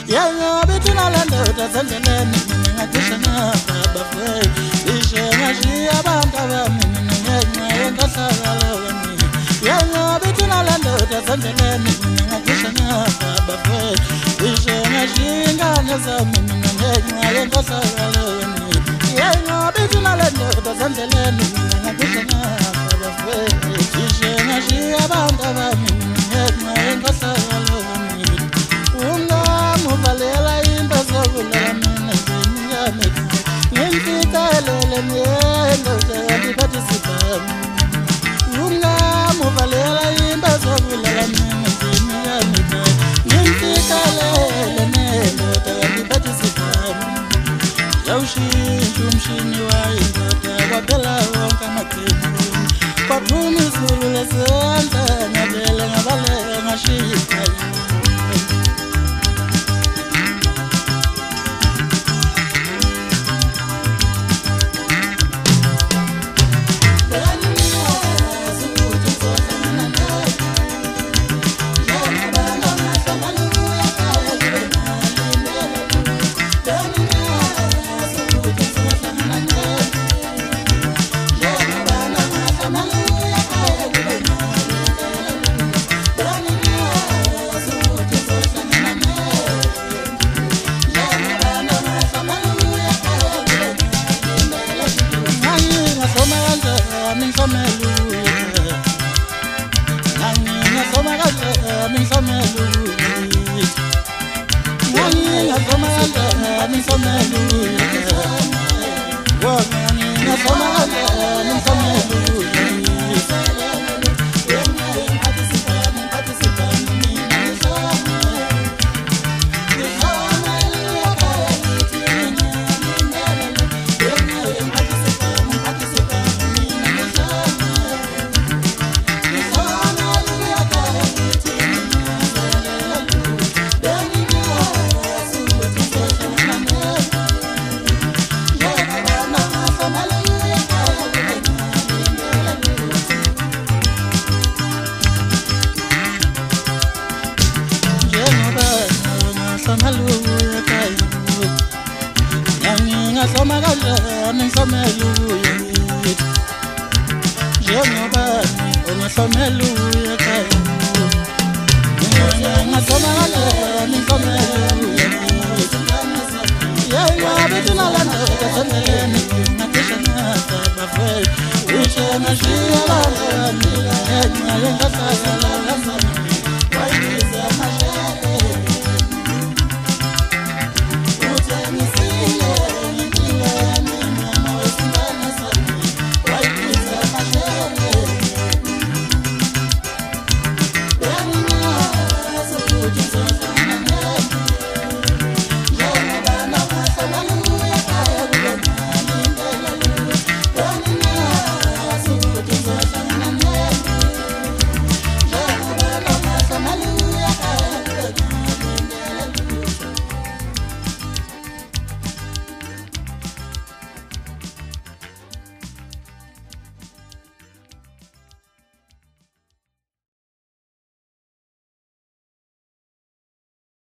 Yanga betuna lando tazandeleni ngakushana bafwe ishena shia bangaba mina yengasagalaweni Yanga betuna lando tazandeleni ngakushana bafwe ishena shinga nazami mina yengasagalaweni Yanga betuna lando tazandeleni ngakushana bafwe ishena shia bangaba mina yengasagalaweni Muvalela imbazo kulamina zinyame Ngimfitalele myendo Zayandi patisipami Muvalela imbazo kulamina zinyame Ngimfitalele myendo Zayandi patisipami Yaushinju mshini wa indota Wabela wonka makemu Kwakumi zulu lesanda Nyabele ngabale ngashika Ushena shia la la la la la la la la la la